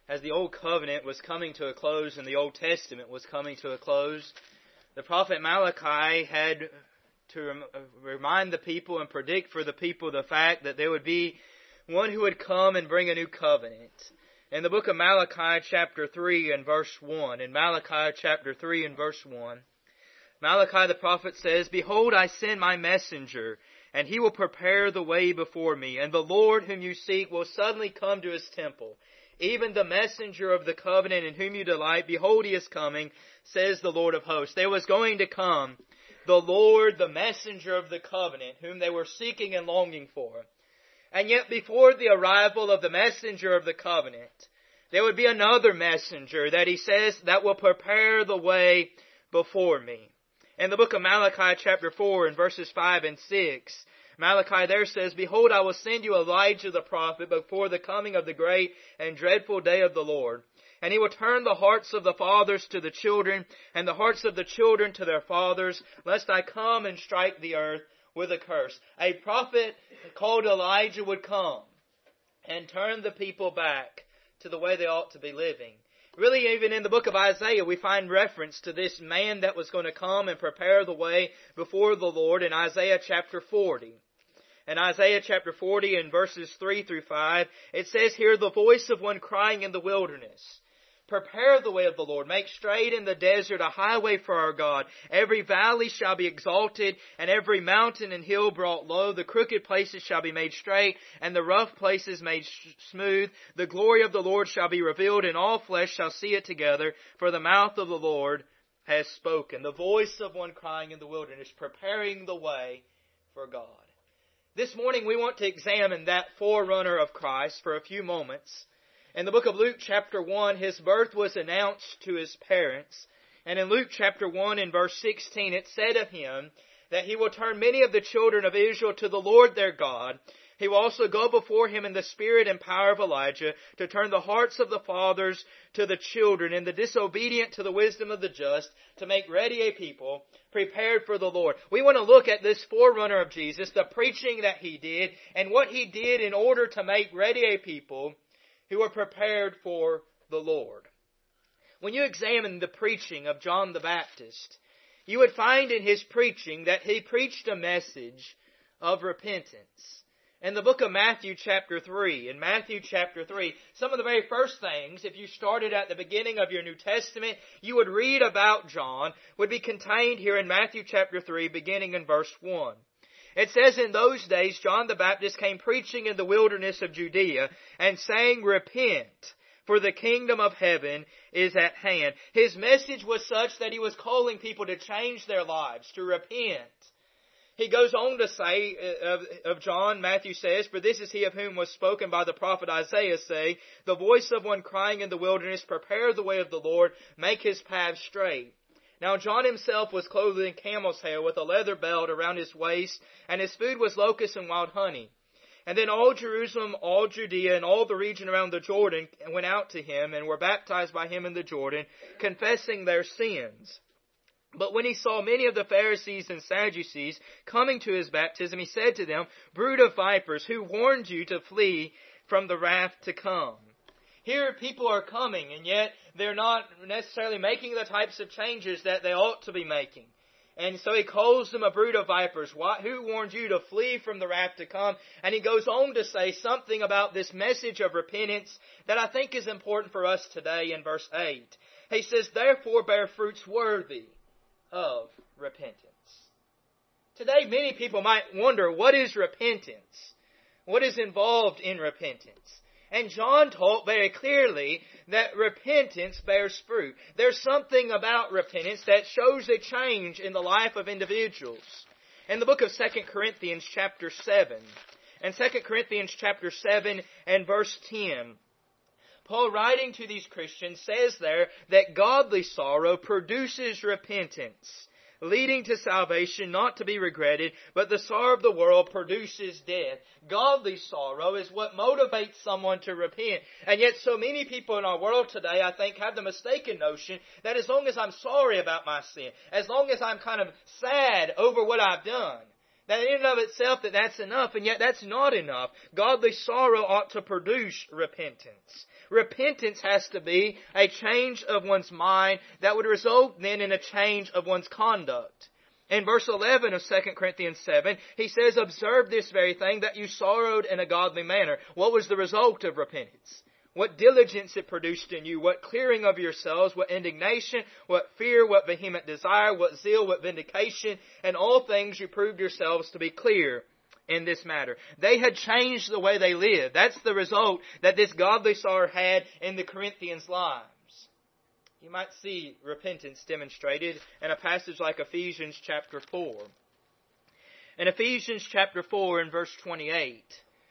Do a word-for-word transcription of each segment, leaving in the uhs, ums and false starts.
as the Old Covenant was coming to a close and the Old Testament was coming to a close, the prophet Malachi had to rem- remind the people and predict for the people the fact that there would be one who would come and bring a new covenant. In the book of Malachi chapter three and verse one, in Malachi chapter three and verse one, Malachi the prophet says, "Behold, I send my messenger, and he will prepare the way before me. And the Lord whom you seek will suddenly come to his temple. Even the messenger of the covenant in whom you delight, behold, he is coming, says the Lord of hosts." There was going to come the Lord, the messenger of the covenant, whom they were seeking and longing for. And yet before the arrival of the messenger of the covenant, there would be another messenger that he says that will prepare the way before me. In the book of Malachi chapter four and verses five and six, Malachi there says, "Behold, I will send you Elijah the prophet before the coming of the great and dreadful day of the Lord. And he will turn the hearts of the fathers to the children, and the hearts of the children to their fathers, lest I come and strike the earth with a curse." A prophet called Elijah would come and turn the people back to the way they ought to be living. Really, even in the book of Isaiah, we find reference to this man that was going to come and prepare the way before the Lord in Isaiah chapter forty. In Isaiah chapter forty, in verses three through five, it says, "Hear the voice of one crying in the wilderness. Prepare the way of the Lord. Make straight in the desert a highway for our God. Every valley shall be exalted, and every mountain and hill brought low. The crooked places shall be made straight, and the rough places made smooth. The glory of the Lord shall be revealed, and all flesh shall see it together. For the mouth of the Lord has spoken." The voice of one crying in the wilderness, preparing the way for God. This morning we want to examine that forerunner of Christ for a few moments. In the book of Luke chapter one, his birth was announced to his parents. And in Luke chapter one and verse sixteen, it said of him that he will turn many of the children of Israel to the Lord their God. He will also go before him in the spirit and power of Elijah to turn the hearts of the fathers to the children and the disobedient to the wisdom of the just, to make ready a people prepared for the Lord. We want to look at this forerunner of Jesus, the preaching that he did, and what he did in order to make ready a people who were prepared for the Lord. When you examine the preaching of John the Baptist, you would find in his preaching that he preached a message of repentance. In the book of Matthew chapter three, in Matthew chapter three, some of the very first things, if you started at the beginning of your New Testament, you would read about John, would be contained here in Matthew chapter three, beginning in verse one. It says, "In those days John the Baptist came preaching in the wilderness of Judea and saying, 'Repent, for the kingdom of heaven is at hand.'" His message was such that he was calling people to change their lives, to repent. He goes on to say of, of John, Matthew says, "For this is he of whom was spoken by the prophet Isaiah, saying, 'The voice of one crying in the wilderness, prepare the way of the Lord, make his paths straight.' Now John himself was clothed in camel's hair with a leather belt around his waist, and his food was locusts and wild honey. And then all Jerusalem, all Judea, and all the region around the Jordan went out to him and were baptized by him in the Jordan, confessing their sins. But when he saw many of the Pharisees and Sadducees coming to his baptism, he said to them, 'Brood of vipers, who warned you to flee from the wrath to come?'" Here people are coming, and yet they're not necessarily making the types of changes that they ought to be making. And so he calls them a brood of vipers. Why, who warned you to flee from the wrath to come? And he goes on to say something about this message of repentance that I think is important for us today in verse eight. He says, "Therefore bear fruits worthy of repentance." Today many people might wonder, what is repentance? What is involved in repentance? And John taught very clearly that repentance bears fruit. There's something about repentance that shows a change in the life of individuals. In the book of Second Corinthians chapter seven, in Second Corinthians chapter seven and verse ten, Paul, writing to these Christians, says there that godly sorrow produces repentance, leading to salvation, not to be regretted, but the sorrow of the world produces death. Godly sorrow is what motivates someone to repent. And yet so many people in our world today, I think, have the mistaken notion that as long as I'm sorry about my sin, as long as I'm kind of sad over what I've done, That in and of itself, that that's enough, and yet that's not enough. Godly sorrow ought to produce repentance. Repentance has to be a change of one's mind that would result then in a change of one's conduct. In verse eleven of Second Corinthians seven, he says, observe this very thing, that you sorrowed in a godly manner. What was the result of repentance? What diligence it produced in you, what clearing of yourselves, what indignation, what fear, what vehement desire, what zeal, what vindication, and all things you proved yourselves to be clear in this matter. They had changed the way they lived. That's the result that this godly sorrow had in the Corinthians' lives. You might see repentance demonstrated in a passage like Ephesians chapter four. In Ephesians chapter four and verse twenty-eight,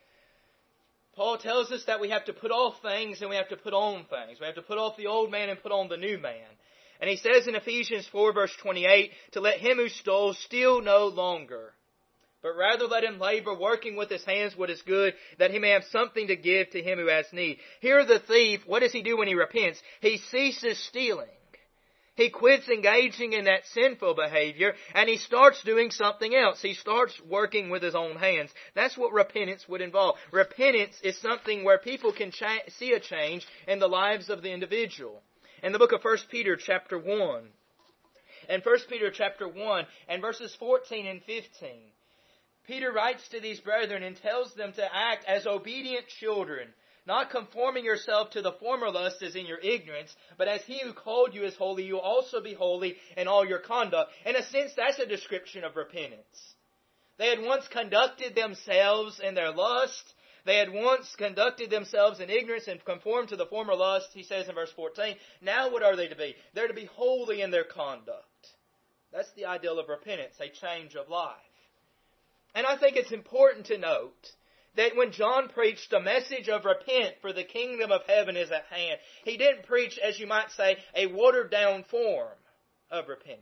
Paul tells us that we have to put off things and we have to put on things. We have to put off the old man and put on the new man. And he says in Ephesians four verse twenty-eight, to let him who stole steal no longer, but rather let him labor, working with his hands what is good, that he may have something to give to him who has need. Here the thief, what does he do when he repents? He ceases stealing. He quits engaging in that sinful behavior, and he starts doing something else. He starts working with his own hands. That's what repentance would involve. Repentance is something where people can cha- see a change in the lives of the individual. In the book of First Peter chapter one, in First Peter chapter one, and verses fourteen and fifteen, Peter writes to these brethren and tells them to act as obedient children, not conforming yourself to the former lust as in your ignorance, but as He who called you is holy, you also be holy in all your conduct. In a sense, that's a description of repentance. They had once conducted themselves in their lust. They had once conducted themselves in ignorance and conformed to the former lust, he says in verse fourteen. Now what are they to be? They're to be holy in their conduct. That's the ideal of repentance, a change of life. And I think it's important to note that when John preached a message of repent, for the kingdom of heaven is at hand, he didn't preach, as you might say, a watered down form of repentance.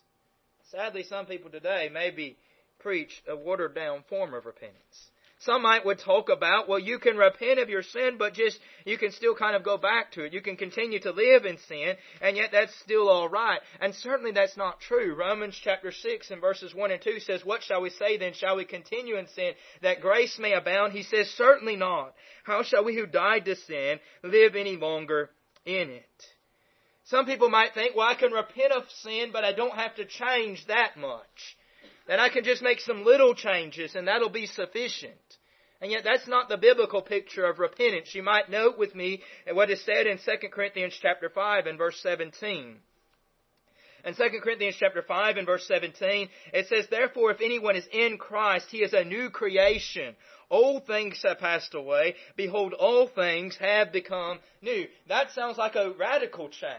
Sadly, some people today maybe preach a watered down form of repentance. Some might would talk about, well, you can repent of your sin, but just, you can still kind of go back to it. You can continue to live in sin, and yet that's still all right. And certainly that's not true. Romans chapter six and verses one and two says, what shall we say then? Shall we continue in sin that grace may abound? He says, certainly not. How shall we who died to sin live any longer in it? Some people might think, well, I can repent of sin, but I don't have to change that much. That I can just make some little changes and that'll be sufficient. And yet that's not the biblical picture of repentance. You might note with me what is said in Second Corinthians chapter five and verse seventeen. In Second Corinthians chapter five and verse seventeen, it says, therefore if anyone is in Christ, he is a new creation. Old things have passed away. Behold, all things have become new. That sounds like a radical change.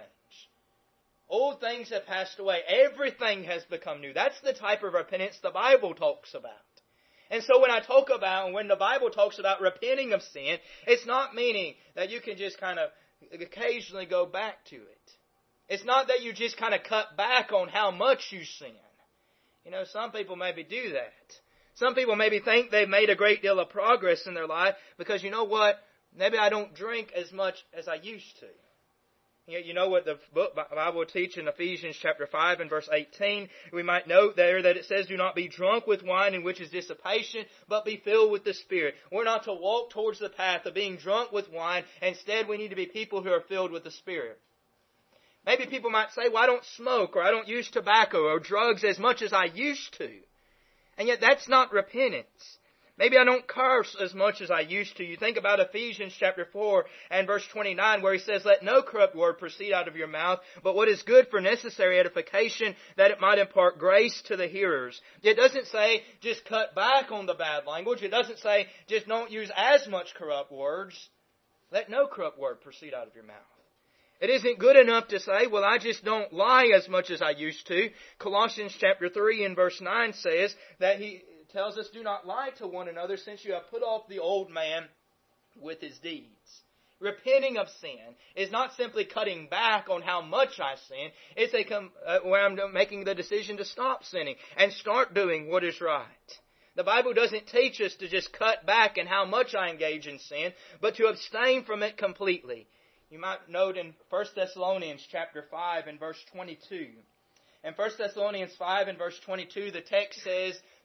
Old things have passed away. Everything has become new. That's the type of repentance the Bible talks about. And so when I talk about, when the Bible talks about repenting of sin, it's not meaning that you can just kind of occasionally go back to it. It's not that you just kind of cut back on how much you sin. You know, some people maybe do that. Some people maybe think they've made a great deal of progress in their life because, you know what, maybe I don't drink as much as I used to. You know what the book Bible teaches in Ephesians chapter five and verse eighteen. We might note there that it says, do not be drunk with wine in which is dissipation, but be filled with the Spirit. We're not to walk towards the path of being drunk with wine. Instead, we need to be people who are filled with the Spirit. Maybe people might say, well, I don't smoke, or I don't use tobacco or drugs as much as I used to. And yet that's not repentance. Maybe I don't curse as much as I used to. You think about Ephesians chapter four and verse twenty-nine where he says, let no corrupt word proceed out of your mouth, but what is good for necessary edification, that it might impart grace to the hearers. It doesn't say just cut back on the bad language. It doesn't say just don't use as much corrupt words. Let no corrupt word proceed out of your mouth. It isn't good enough to say, well, I just don't lie as much as I used to. Colossians chapter three and verse nine says that he tells us, do not lie to one another, since you have put off the old man with his deeds. Repenting of sin is not simply cutting back on how much I sin. It's a com- uh, where I'm making the decision to stop sinning and start doing what is right. The Bible doesn't teach us to just cut back in how much I engage in sin, but to abstain from it completely. You might note in First Thessalonians chapter five and verse twenty-two. In First Thessalonians five and verse twenty-two, the text says,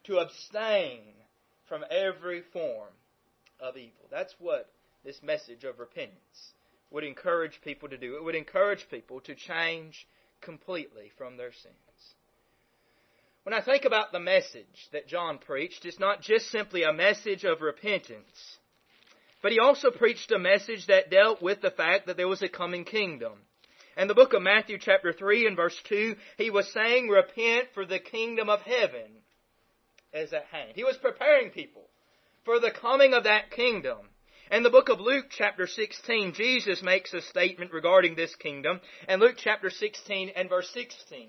to abstain from every form of evil. That's what this message of repentance would encourage people to do. It would encourage people to change completely from their sins. When I think about the message that John preached, it's not just simply a message of repentance, but he also preached a message that dealt with the fact that there was a coming kingdom. In the book of Matthew chapter three and verse two, he was saying, repent, for the kingdom of heaven is at hand. He was preparing people for the coming of that kingdom. In the book of Luke chapter sixteen, Jesus makes a statement regarding this kingdom. In Luke chapter sixteen and verse sixteen,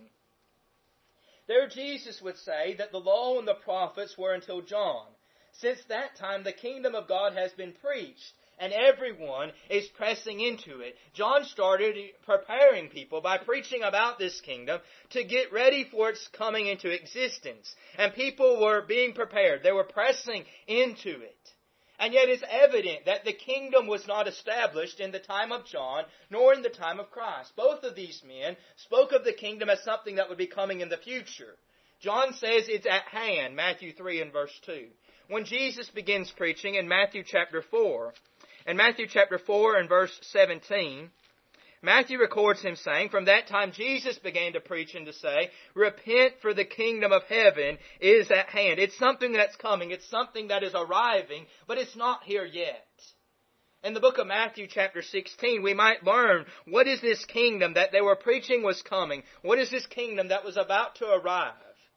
there Jesus would say that the law and the prophets were until John. Since that time the kingdom of God has been preached, and everyone is pressing into it. John started preparing people by preaching about this kingdom to get ready for its coming into existence. And people were being prepared. They were pressing into it. And yet it's evident that the kingdom was not established in the time of John, nor in the time of Christ. Both of these men spoke of the kingdom as something that would be coming in the future. John says it's at hand, Matthew three and verse two. When Jesus begins preaching in Matthew chapter four, in Matthew chapter four and verse seventeen, Matthew records him saying, from that time Jesus began to preach and to say, repent, for the kingdom of heaven is at hand. It's something that's coming. It's something that is arriving, but it's not here yet. In the book of Matthew chapter sixteen, we might learn what is this kingdom that they were preaching was coming. What is this kingdom that was about to arrive?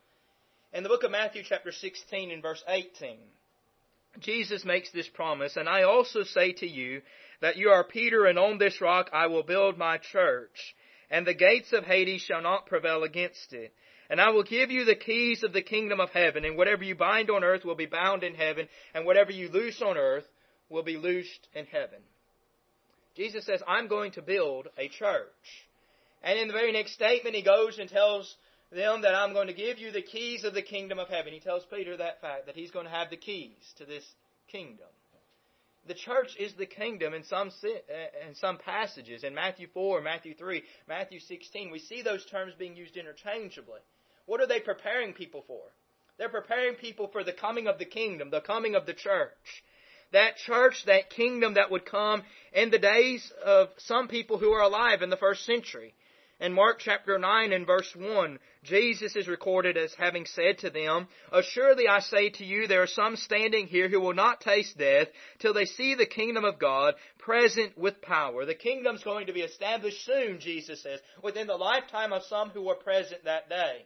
In the book of Matthew chapter sixteen and verse eighteen, Jesus makes this promise, and I also say to you that you are Peter, and on this rock I will build my church, and the gates of Hades shall not prevail against it. And I will give you the keys of the kingdom of heaven, and whatever you bind on earth will be bound in heaven, and whatever you loose on earth will be loosed in heaven. Jesus says, I'm going to build a church. And in the very next statement, he goes and tells them that I'm going to give you the keys of the kingdom of heaven. He tells Peter that fact, that he's going to have the keys to this kingdom. The church is the kingdom in some in some passages. In Matthew four, Matthew three, Matthew sixteen, we see those terms being used interchangeably. What are they preparing people for? They're preparing people for the coming of the kingdom, the coming of the church. That church, that kingdom that would come in the days of some people who are alive in the first century. In Mark chapter nine and verse one, Jesus is recorded as having said to them, assuredly I say to you, there are some standing here who will not taste death till they see the kingdom of God present with power. The kingdom's going to be established soon, Jesus says, within the lifetime of some who were present that day.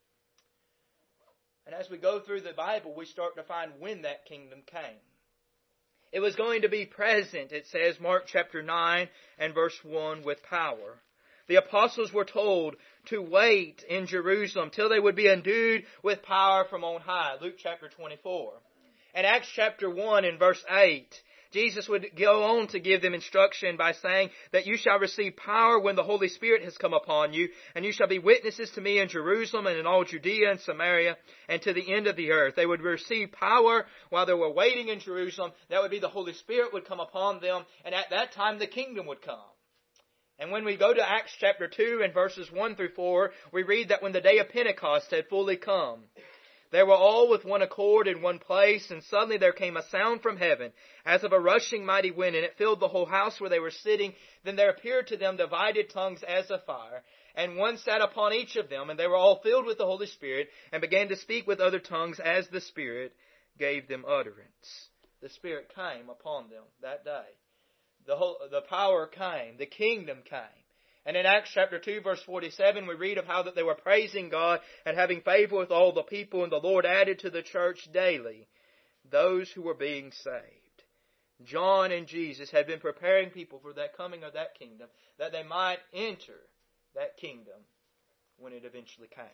And as we go through the Bible, we start to find when that kingdom came. It was going to be present, it says, Mark chapter nine and verse one, with power. The apostles were told to wait in Jerusalem till they would be endued with power from on high. Luke chapter twenty-four. In Acts chapter one and verse eight, Jesus would go on to give them instruction by saying that you shall receive power when the Holy Spirit has come upon you, and you shall be witnesses to me in Jerusalem and in all Judea and Samaria and to the end of the earth. They would receive power while they were waiting in Jerusalem. That would be the Holy Spirit would come upon them, and at that time the kingdom would come. And when we go to Acts chapter two and verses one through four, we read that when the day of Pentecost had fully come, they were all with one accord in one place, and suddenly there came a sound from heaven, as of a rushing mighty wind, and it filled the whole house where they were sitting. Then there appeared to them divided tongues as of fire, and one sat upon each of them, and they were all filled with the Holy Spirit, and began to speak with other tongues as the Spirit gave them utterance. The Spirit came upon them that day. The whole, the power came. The kingdom came. And in Acts chapter two verse forty-seven we read of how that they were praising God and having favor with all the people, and the Lord added to the church daily those who were being saved. John and Jesus had been preparing people for that coming of that kingdom, that they might enter that kingdom when it eventually came.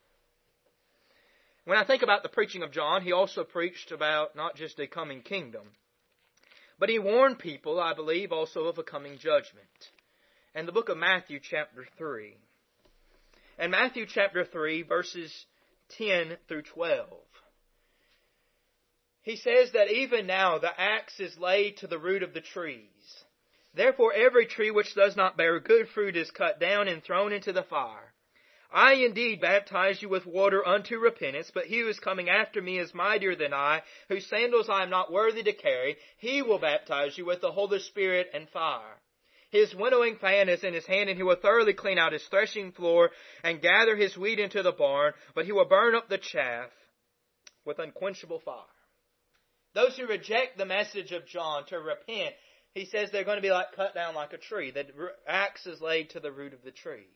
When I think about the preaching of John, he also preached about not just a coming kingdom, but he warned people, I believe, also of a coming judgment. In the book of Matthew chapter three. In Matthew chapter three, verses ten through twelve. He says that even now the axe is laid to the root of the trees. Therefore every tree which does not bear good fruit is cut down and thrown into the fire. I indeed baptize you with water unto repentance, but he who is coming after me is mightier than I, whose sandals I am not worthy to carry. He will baptize you with the Holy Spirit and fire. His winnowing fan is in his hand, and he will thoroughly clean out his threshing floor and gather his wheat into the barn, but he will burn up the chaff with unquenchable fire. Those who reject the message of John to repent, he says they're going to be like cut down like a tree. The axe is laid to the root of the trees.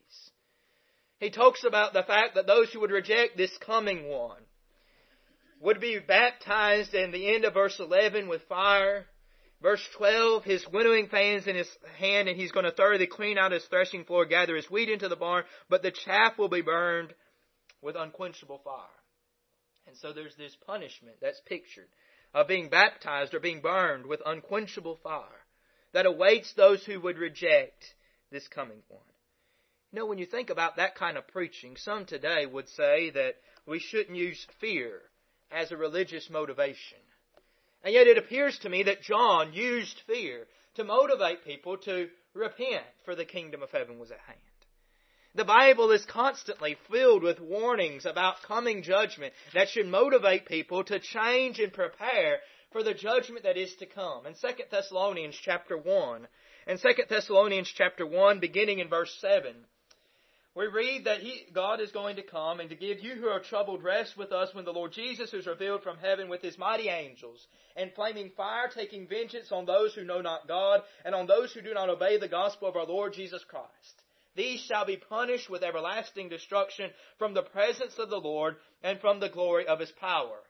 He talks about the fact that those who would reject this coming one would be baptized in the end of verse eleven with fire. Verse twelve, his winnowing fan's in his hand, and he's going to thoroughly clean out his threshing floor, gather his wheat into the barn, but the chaff will be burned with unquenchable fire. And so there's this punishment that's pictured of being baptized or being burned with unquenchable fire that awaits those who would reject this coming one. You know, when you think about that kind of preaching, some today would say that we shouldn't use fear as a religious motivation. And yet it appears to me that John used fear to motivate people to repent, for the kingdom of heaven was at hand. The Bible is constantly filled with warnings about coming judgment that should motivate people to change and prepare for the judgment that is to come. In Second Thessalonians chapter one, in Second Thessalonians chapter one, beginning in verse seven, we read that he, God is going to come and to give you who are troubled rest with us when the Lord Jesus is revealed from heaven with his mighty angels, and flaming fire, taking vengeance on those who know not God, and on those who do not obey the gospel of our Lord Jesus Christ. These shall be punished with everlasting destruction from the presence of the Lord and from the glory of his power.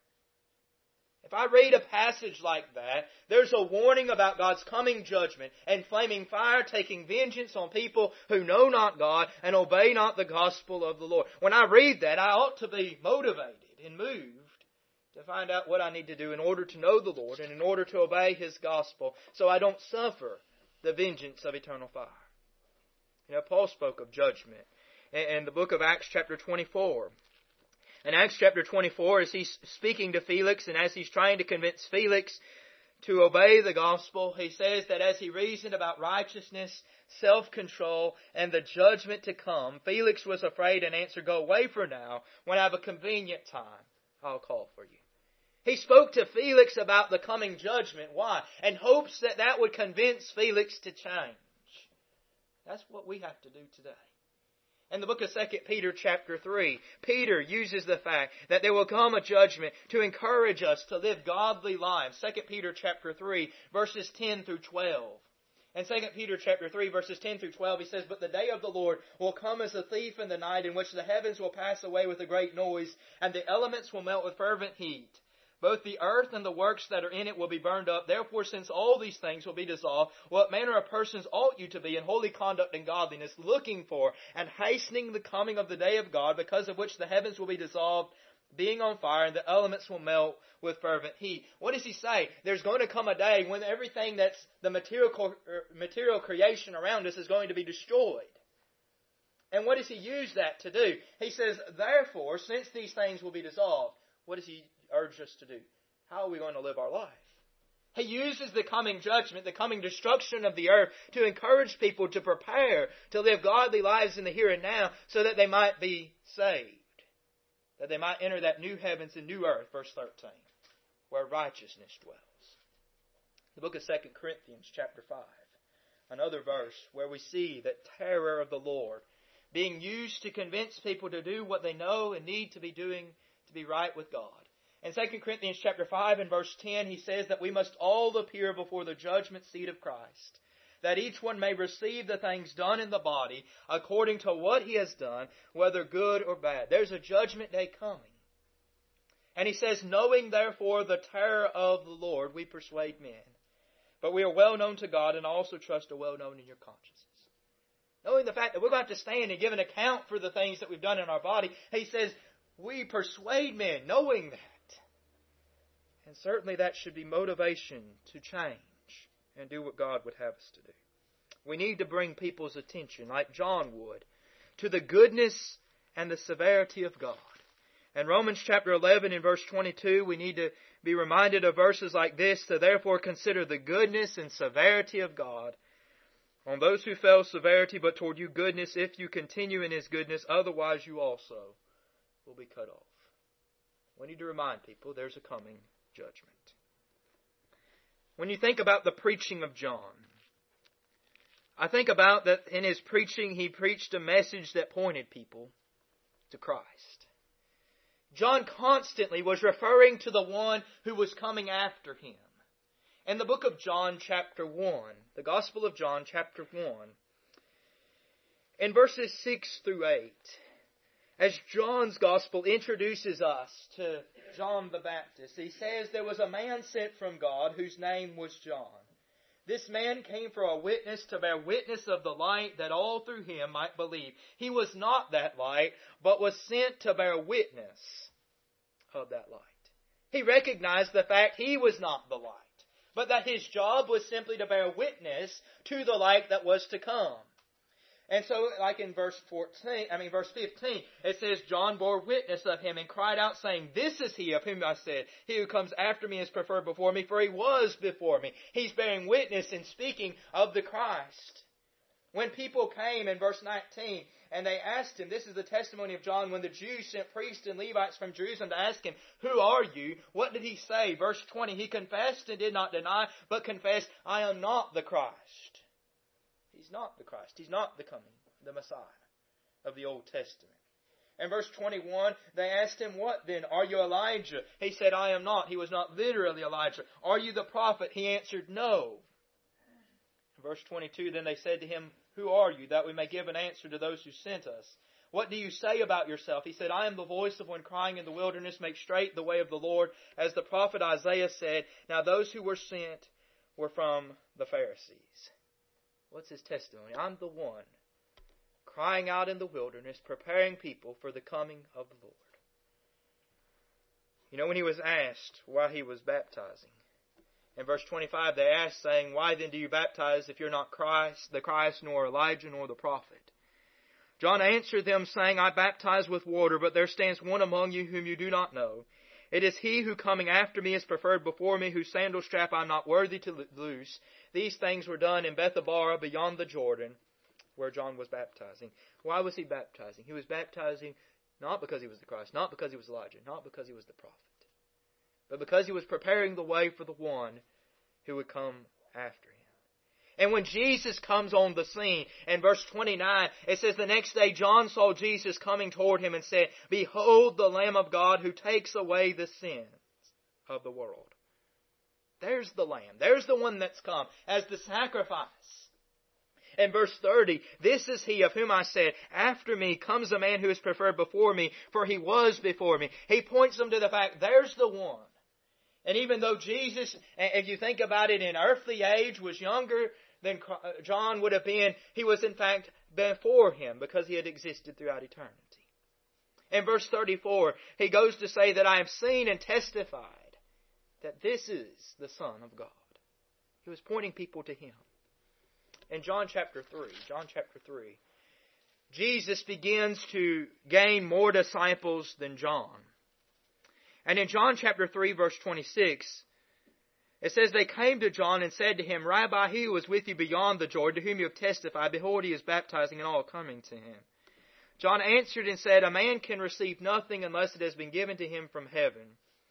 If I read a passage like that, there's a warning about God's coming judgment and flaming fire taking vengeance on people who know not God and obey not the gospel of the Lord. When I read that, I ought to be motivated and moved to find out what I need to do in order to know the Lord and in order to obey his gospel so I don't suffer the vengeance of eternal fire. You know, Paul spoke of judgment in the book of Acts chapter twenty-four. In Acts chapter twenty-four, as he's speaking to Felix and as he's trying to convince Felix to obey the gospel, he says that as he reasoned about righteousness, self-control, and the judgment to come, Felix was afraid and answered, "Go away for now. When I have a convenient time, I'll call for you." He spoke to Felix about the coming judgment. Why? In hopes that that would convince Felix to change. That's what we have to do today. In the book of Second Peter chapter three, Peter uses the fact that there will come a judgment to encourage us to live godly lives. Second Peter chapter three, verses ten through twelve. In Second Peter chapter three, verses ten through twelve, he says, "But the day of the Lord will come as a thief in the night, in which the heavens will pass away with a great noise, and the elements will melt with fervent heat. Both the earth and the works that are in it will be burned up. Therefore, since all these things will be dissolved, what manner of persons ought you to be in holy conduct and godliness, looking for and hastening the coming of the day of God, because of which the heavens will be dissolved, being on fire, and the elements will melt with fervent heat." What does he say? There's going to come a day when everything that's the material, material creation around us is going to be destroyed. And what does he use that to do? He says, therefore, since these things will be dissolved, what does he urge us to do? How are we going to live our life? He uses the coming judgment, the coming destruction of the earth, to encourage people to prepare to live godly lives in the here and now so that they might be saved. That they might enter that new heavens and new earth, verse thirteen, where righteousness dwells. The book of Second Corinthians chapter five, another verse where we see that terror of the Lord being used to convince people to do what they know and need to be doing to be right with God. In Second Corinthians chapter five and verse ten, he says that we must all appear before the judgment seat of Christ, that each one may receive the things done in the body according to what he has done, whether good or bad. There's a judgment day coming. And he says, "Knowing therefore the terror of the Lord, we persuade men. But we are well known to God, and also trust are well known in your consciences." Knowing the fact that we're going to have to stand and give an account for the things that we've done in our body, he says, we persuade men, knowing that. And certainly that should be motivation to change and do what God would have us to do. We need to bring people's attention, like John would, to the goodness and the severity of God. In Romans chapter eleven and verse twenty-two, we need to be reminded of verses like this, to therefore consider the goodness and severity of God. On those who fell severity, but toward you goodness, if you continue in His goodness, otherwise you also will be cut off. We need to remind people there's a coming judgment. When you think about the preaching of John, I think about that in his preaching he preached a message that pointed people to Christ. John constantly was referring to the one who was coming after him. In the book of John chapter one, the Gospel of John chapter one, in verses six through eight, as John's Gospel introduces us to John the Baptist, he says, there was a man sent from God whose name was John. This man came for a witness to bear witness of the light that all through him might believe. He was not that light, but was sent to bear witness of that light. He recognized the fact he was not the light, but that his job was simply to bear witness to the light that was to come. And so, like in verse fourteen, I mean verse fifteen, it says, John bore witness of him and cried out, saying, this is he of whom I said, he who comes after me is preferred before me, for he was before me. He's bearing witness and speaking of the Christ. When people came in verse nineteen, and they asked him, this is the testimony of John, when the Jews sent priests and Levites from Jerusalem to ask him, who are you? What did he say? Verse twenty, he confessed and did not deny, but confessed, I am not the Christ. He's not the Christ. He's not the coming, the Messiah of the Old Testament. In verse twenty-one, they asked him, what then? Are you Elijah? He said, I am not. He was not literally Elijah. Are you the prophet? He answered, no. In verse twenty-two, then they said to him, who are you, that we may give an answer to those who sent us? What do you say about yourself? He said, I am the voice of one crying in the wilderness, make straight the way of the Lord, as the prophet Isaiah said. Now those who were sent were from the Pharisees. What's his testimony? I'm the one crying out in the wilderness, preparing people for the coming of the Lord. You know, when he was asked why he was baptizing, in verse twenty-five they asked, saying, why then do you baptize if you're not Christ, the Christ, nor Elijah, nor the prophet? John answered them, saying, I baptize with water, but there stands one among you whom you do not know. It is he who coming after me is preferred before me, whose sandal strap I am not worthy to loose. These things were done in Bethabara beyond the Jordan, where John was baptizing. Why was he baptizing? He was baptizing not because he was the Christ, not because he was Elijah, not because he was the prophet, but because he was preparing the way for the one who would come after him. And when Jesus comes on the scene, in verse twenty-nine, it says, the next day John saw Jesus coming toward him and said, behold the Lamb of God who takes away the sins of the world. There's the Lamb. There's the one that's come as the sacrifice. In verse thirty, this is he of whom I said, after me comes a man who is preferred before me, for he was before me. He points them to the fact, there's the one. And even though Jesus, if you think about it, in earthly age was younger than John would have been, he was in fact before him because he had existed throughout eternity. In verse thirty-four, he goes to say that I have seen and testified that this is the Son of God. He was pointing people to him. In John chapter three, John chapter three, Jesus begins to gain more disciples than John. And in John chapter three, verse twenty-six, it says, they came to John and said to him, Rabbi, he who was with you beyond the Jordan, to whom you have testified, behold, he is baptizing, and all coming to him. John answered and said, a man can receive nothing unless it has been given to him from heaven.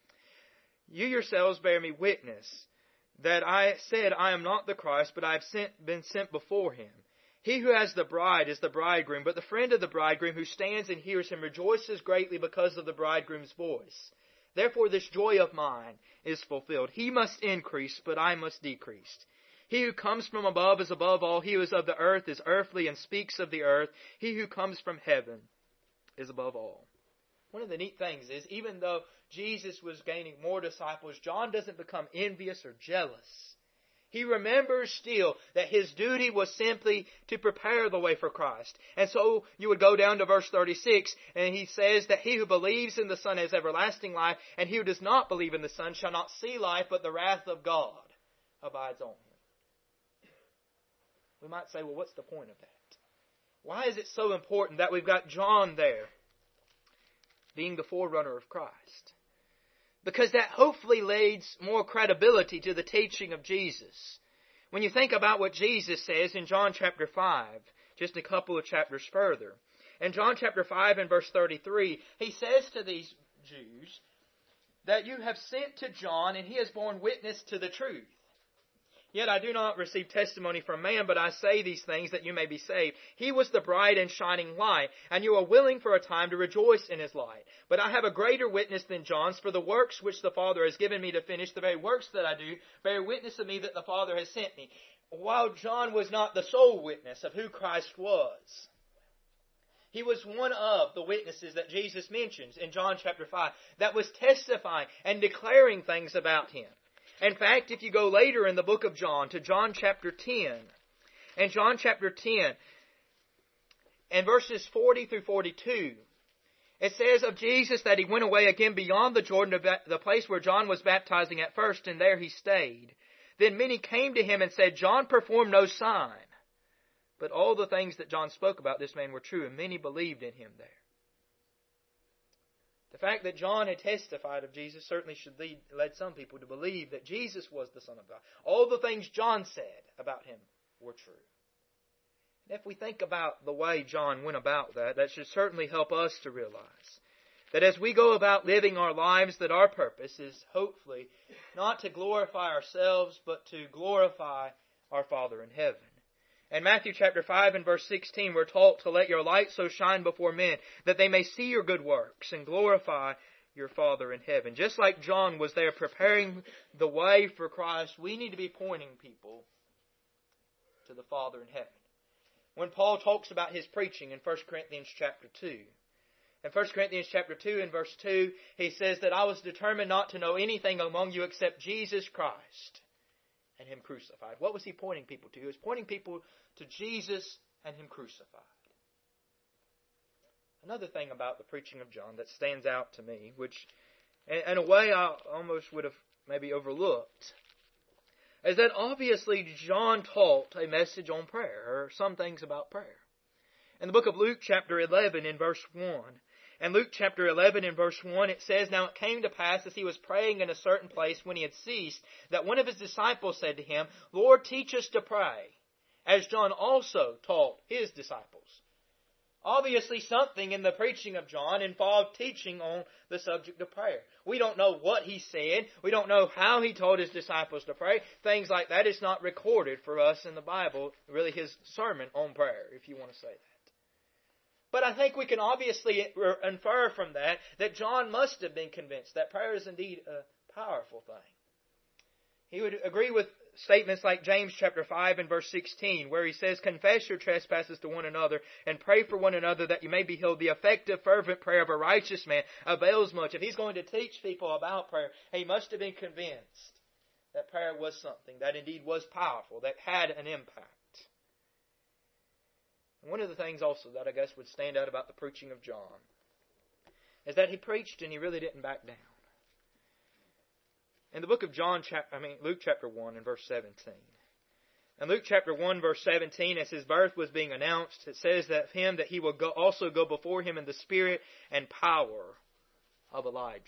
You yourselves bear me witness that I said, I am not the Christ, but I have sent, been sent before him. He who has the bride is the bridegroom, but the friend of the bridegroom who stands and hears him rejoices greatly because of the bridegroom's voice. Therefore this joy of mine is fulfilled. He must increase, but I must decrease. He who comes from above is above all. He who is of the earth is earthly and speaks of the earth. He who comes from heaven is above all. One of the neat things is, even though Jesus was gaining more disciples, John doesn't become envious or jealous. He remembers still that his duty was simply to prepare the way for Christ. And so you would go down to verse thirty-six, and he says that he who believes in the Son has everlasting life, and he who does not believe in the Son shall not see life, but the wrath of God abides on him. We might say, well, what's the point of that? Why is it so important that we've got John there being the forerunner of Christ? Because that hopefully leads more credibility to the teaching of Jesus. When you think about what Jesus says in John chapter five, just a couple of chapters further. In John chapter five and verse thirty-three, He says to these Jews that you have sent to John, and he has borne witness to the truth. Yet I do not receive testimony from man, but I say these things that you may be saved. He was the bright and shining light, and you are willing for a time to rejoice in his light. But I have a greater witness than John's, for the works which the Father has given me to finish, the very works that I do, bear witness of me that the Father has sent me. While John was not the sole witness of who Christ was, he was one of the witnesses that Jesus mentions in John chapter five that was testifying and declaring things about him. In fact, if you go later in the book of John to John chapter ten, in John chapter ten, in verses forty through forty-two, it says of Jesus that he went away again beyond the Jordan, the place where John was baptizing at first, and there he stayed. Then many came to him and said, John performed no sign. But all the things that John spoke about this man were true, and many believed in him there. The fact that John had testified of Jesus certainly should lead led some people to believe that Jesus was the Son of God. All the things John said about him were true. And if we think about the way John went about that, that should certainly help us to realize that as we go about living our lives, that our purpose is hopefully not to glorify ourselves, but to glorify our Father in heaven. In Matthew chapter five and verse sixteen, we're taught to let your light so shine before men that they may see your good works and glorify your Father in heaven. Just like John was there preparing the way for Christ, we need to be pointing people to the Father in heaven. When Paul talks about his preaching in First Corinthians chapter two, in First Corinthians chapter two and verse two, he says that I was determined not to know anything among you except Jesus Christ and Him crucified. What was he pointing people to? He was pointing people to Jesus and Him crucified. Another thing about the preaching of John that stands out to me, which in a way I almost would have maybe overlooked, is that obviously John taught a message on prayer, or some things about prayer. In the book of Luke chapter eleven in verse one, in Luke chapter eleven in verse one, it says, Now it came to pass as he was praying in a certain place when he had ceased, that one of his disciples said to him, Lord, teach us to pray, as John also taught his disciples. Obviously something in the preaching of John involved teaching on the subject of prayer. We don't know what he said. We don't know how he taught his disciples to pray. Things like that is not recorded for us in the Bible, really his sermon on prayer, if you want to say that. But I think we can obviously infer from that that John must have been convinced that prayer is indeed a powerful thing. He would agree with statements like James chapter five and verse sixteen, where he says, Confess your trespasses to one another and pray for one another that you may be healed. The effective, fervent prayer of a righteous man avails much. If he's going to teach people about prayer, he must have been convinced that prayer was something that indeed was powerful, that had an impact. One of the things also that I guess would stand out about the preaching of John is that he preached and he really didn't back down. In the book of John, I mean Luke chapter one and verse seventeen. In Luke chapter one verse seventeen, as his birth was being announced, it says that of him that he will go, also go before him in the spirit and power of Elijah.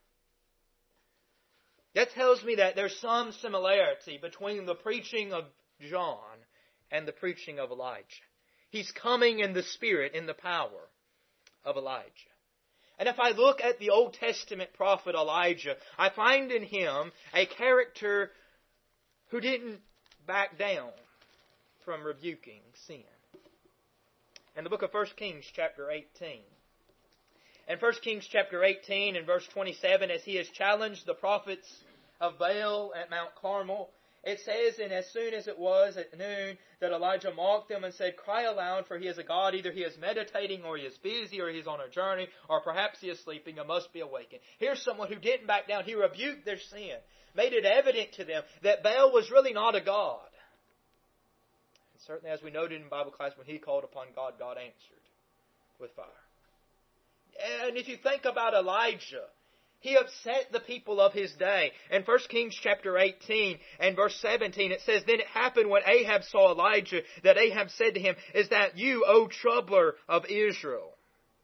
That tells me that there's some similarity between the preaching of John and the preaching of Elijah. He's coming in the spirit, in the power of Elijah. And if I look at the Old Testament prophet Elijah, I find in him a character who didn't back down from rebuking sin. In the book of First Kings chapter eighteen. In First Kings chapter eighteen and verse twenty-seven, as he has challenged the prophets of Baal at Mount Carmel, it says, And as soon as it was at noon, that Elijah mocked them and said, Cry aloud, for he is a god. Either he is meditating, or he is busy, or he is on a journey, or perhaps he is sleeping and must be awakened. Here's someone who didn't back down. He rebuked their sin, made it evident to them that Baal was really not a god. And certainly, as we noted in Bible class, when he called upon God, God answered with fire. And if you think about Elijah, he upset the people of his day. In First Kings chapter eighteen and verse seventeen, it says, Then it happened when Ahab saw Elijah, that Ahab said to him, Is that you, O troubler of Israel?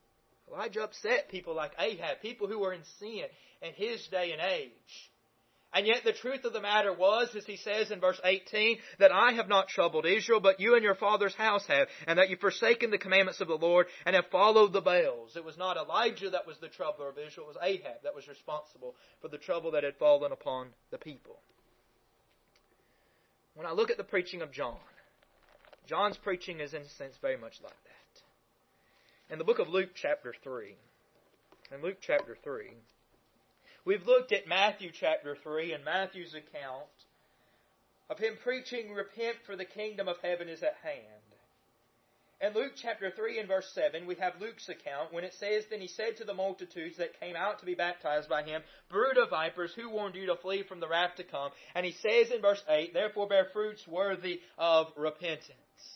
Elijah upset people like Ahab, people who were in sin in his day and age. And yet the truth of the matter was, as he says in verse eighteen, that I have not troubled Israel, but you and your father's house have, and that you've forsaken the commandments of the Lord and have followed the Baals. It was not Elijah that was the troubler of Israel, it was Ahab that was responsible for the trouble that had fallen upon the people. When I look at the preaching of John, John's preaching is in a sense very much like that. In the book of Luke chapter three, in Luke chapter three, we've looked at Matthew chapter three and Matthew's account of him preaching, repent for the kingdom of heaven is at hand. In Luke chapter three and verse seven, we have Luke's account when it says, Then he said to the multitudes that came out to be baptized by him, Brood of vipers, who warned you to flee from the wrath to come? And he says in verse eight, Therefore bear fruits worthy of repentance.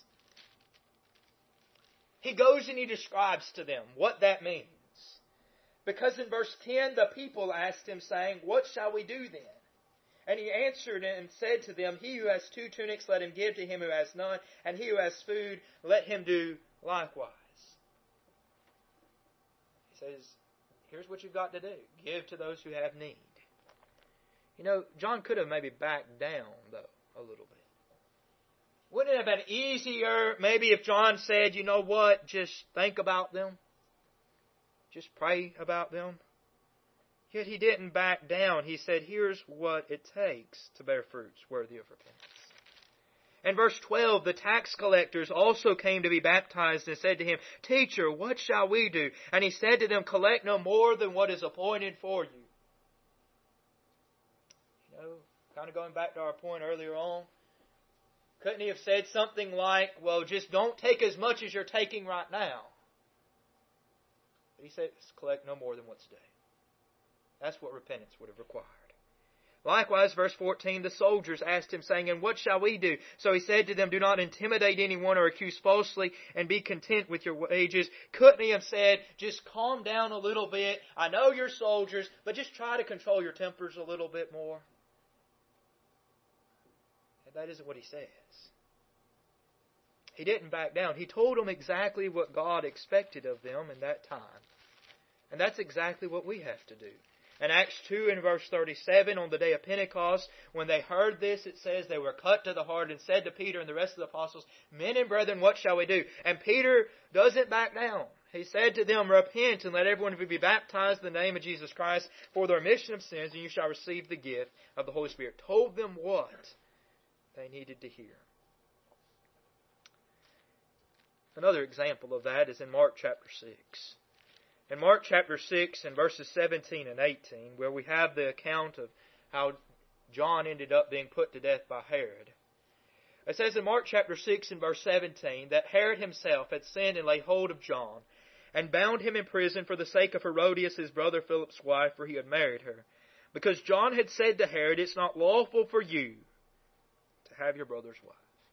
He goes and he describes to them what that means. Because in verse ten, the people asked him, saying, What shall we do then? And he answered and said to them, He who has two tunics, let him give to him who has none, and he who has food, let him do likewise. He says, here's what you've got to do. Give to those who have need. You know, John could have maybe backed down, though, a little bit. Wouldn't it have been easier, maybe if John said, you know what, just think about them? Just pray about them? Yet he didn't back down. He said, here's what it takes to bear fruits worthy of repentance. In verse twelve, the tax collectors also came to be baptized and said to him, Teacher, what shall we do? And he said to them, Collect no more than what is appointed for you. You know, kind of going back to our point earlier on, couldn't he have said something like, well, just don't take as much as you're taking right now? But he said, collect no more than what's due. That's what repentance would have required. Likewise, verse fourteen, the soldiers asked him, saying, And what shall we do? So he said to them, Do not intimidate anyone or accuse falsely, and be content with your wages. Couldn't he have said, just calm down a little bit. I know you're soldiers, but just try to control your tempers a little bit more. And that isn't what he says. He didn't back down. He told them exactly what God expected of them in that time. And that's exactly what we have to do. In Acts two and verse thirty-seven, on the day of Pentecost, when they heard this, it says they were cut to the heart and said to Peter and the rest of the apostles, Men and brethren, what shall we do? And Peter doesn't back down. He said to them, Repent and let everyone be baptized in the name of Jesus Christ for the remission of sins, and you shall receive the gift of the Holy Spirit. Told them what they needed to hear. Another example of that is in Mark chapter six. In Mark chapter six and verses seventeen and eighteen, where we have the account of how John ended up being put to death by Herod. It says in Mark chapter six and verse seventeen that Herod himself had sent and laid hold of John and bound him in prison for the sake of Herodias, his brother Philip's wife, for he had married her. Because John had said to Herod, It's not lawful for you to have your brother's wife.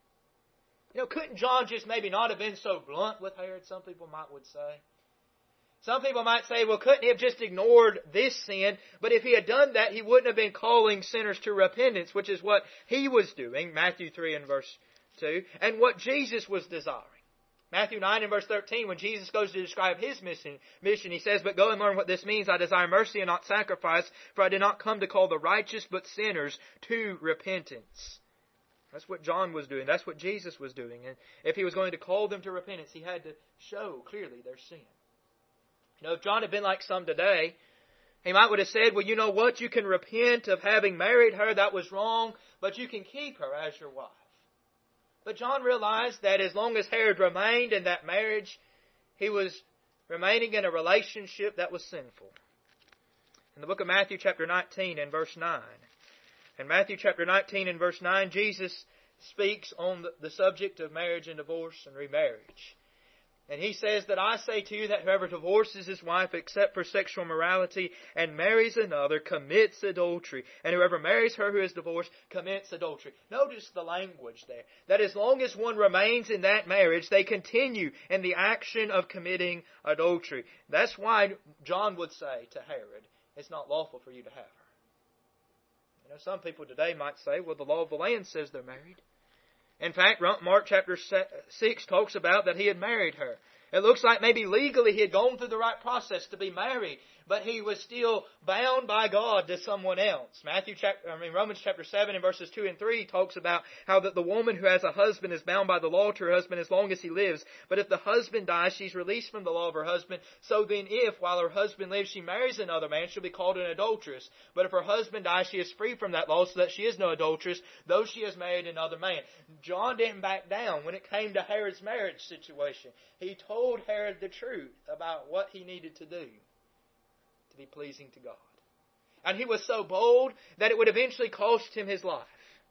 You know, couldn't John just maybe not have been so blunt with Herod, some people might would say? Some people might say, well, couldn't he have just ignored this sin? But if he had done that, he wouldn't have been calling sinners to repentance, which is what he was doing, Matthew three and verse two, and what Jesus was desiring. Matthew nine and verse thirteen, when Jesus goes to describe his mission, mission, he says, But go and learn what this means. I desire mercy and not sacrifice, for I did not come to call the righteous, but sinners to repentance. That's what John was doing. That's what Jesus was doing. And if he was going to call them to repentance, he had to show clearly their sin. You know, if John had been like some today, he might would have said, well, you know what? You can repent of having married her. That was wrong. But you can keep her as your wife. But John realized that as long as Herod remained in that marriage, he was remaining in a relationship that was sinful. In the book of Matthew chapter nineteen and verse nine. In Matthew chapter nineteen and verse nine, Jesus speaks on the, the subject of marriage and divorce and remarriage. And he says that I say to you that whoever divorces his wife except for sexual morality and marries another commits adultery. And whoever marries her who is divorced commits adultery. Notice the language there. That as long as one remains in that marriage, they continue in the action of committing adultery. That's why John would say to Herod, it's not lawful for you to have her. You know, some people today might say, well, the law of the land says they're married. In fact, Mark chapter six talks about that he had married her. It looks like maybe legally he had gone through the right process to be married. but he was still bound by God to someone else. Matthew chapter, I mean Romans chapter seven and verses two and three talks about how that the woman who has a husband is bound by the law to her husband as long as he lives. But if the husband dies, she's released from the law of her husband. So then if, while her husband lives, she marries another man, she'll be called an adulteress. But if her husband dies, she is free from that law, so that she is no adulteress, though she has married another man. John didn't back down when it came to Herod's marriage situation. He told Herod the truth about what he needed to do to be pleasing to God. And he was so bold that it would eventually cost him his life.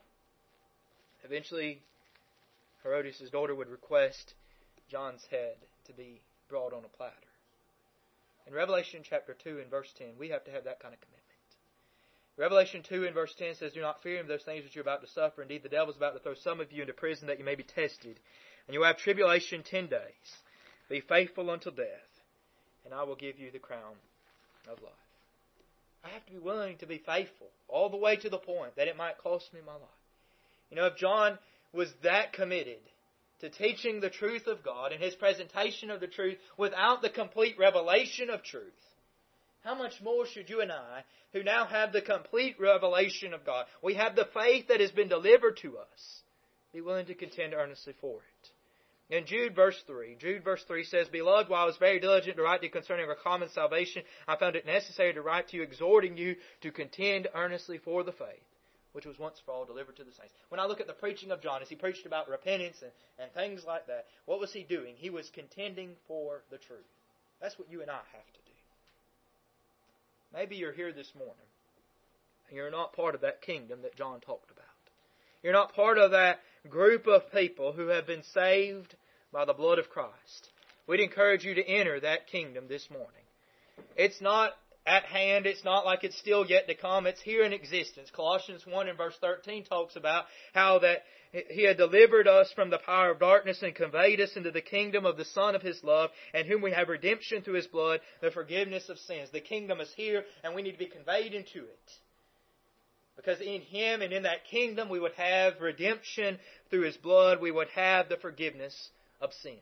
Eventually, Herodias' daughter would request John's head to be brought on a platter. In Revelation chapter two and verse ten, we have to have that kind of commitment. Revelation two and verse ten says, "Do not fear him, those things that you're about to suffer. Indeed, the devil is about to throw some of you into prison that you may be tested. And you will have tribulation ten days. Be faithful until death, and I will give you the crown of life." I have to be willing to be faithful all the way to the point that it might cost me my life. You know, if John was that committed to teaching the truth of God and his presentation of the truth without the complete revelation of truth, how much more should you and I, who now have the complete revelation of God, we have the faith that has been delivered to us, be willing to contend earnestly for it? In Jude verse three, Jude verse three says, "Beloved, while I was very diligent to write to you concerning our common salvation, I found it necessary to write to you, exhorting you to contend earnestly for the faith, which was once for all delivered to the saints." When I look at the preaching of John, as he preached about repentance and, and things like that, what was he doing? He was contending for the truth. That's what you and I have to do. Maybe you're here this morning, and you're not part of that kingdom that John talked about. You're not part of that group of people who have been saved by the blood of Christ. We'd encourage you to enter that kingdom this morning. It's not at hand. It's not like it's still yet to come. It's here in existence. Colossians one and verse thirteen talks about how that He had delivered us from the power of darkness and conveyed us into the kingdom of the Son of His love, and whom we have redemption through His blood, the forgiveness of sins. The kingdom is here, and we need to be conveyed into it. Because in Him and in that kingdom we would have redemption through His blood. We would have the forgiveness of sins.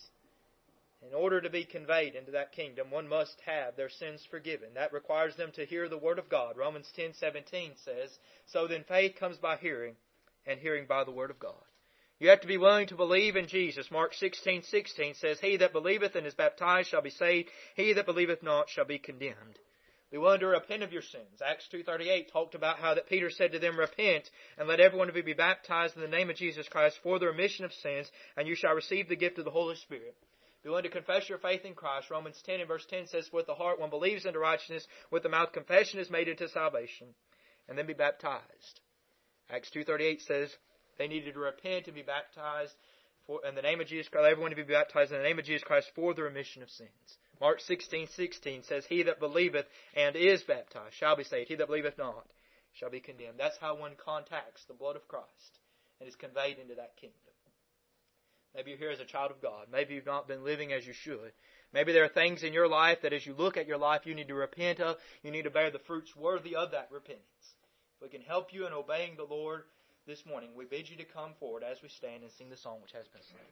In order to be conveyed into that kingdom, one must have their sins forgiven. That requires them to hear the Word of God. Romans ten seventeen says, "So then faith comes by hearing, and hearing by the Word of God." You have to be willing to believe in Jesus. Mark sixteen sixteen says, "He that believeth and is baptized shall be saved. He that believeth not shall be condemned." Be willing to repent of your sins. Acts two thirty-eight talked about how that Peter said to them, "Repent, and let everyone of you be baptized in the name of Jesus Christ for the remission of sins, and you shall receive the gift of the Holy Spirit." Be willing to confess your faith in Christ. Romans ten and verse ten says, "With the heart one believes unto righteousness, with the mouth confession is made unto salvation," and then be baptized. Acts two thirty-eight says they needed to repent and be baptized for, in the name of Jesus Christ. Everyone to be baptized in the name of Jesus Christ for the remission of sins. Mark sixteen sixteen says, "He that believeth and is baptized shall be saved. He that believeth not shall be condemned." That's how one contacts the blood of Christ and is conveyed into that kingdom. Maybe you're here as a child of God. Maybe you've not been living as you should. Maybe there are things in your life that as you look at your life you need to repent of. You need to bear the fruits worthy of that repentance. If we can help you in obeying the Lord this morning, we bid you to come forward as we stand and sing the song which has been sung.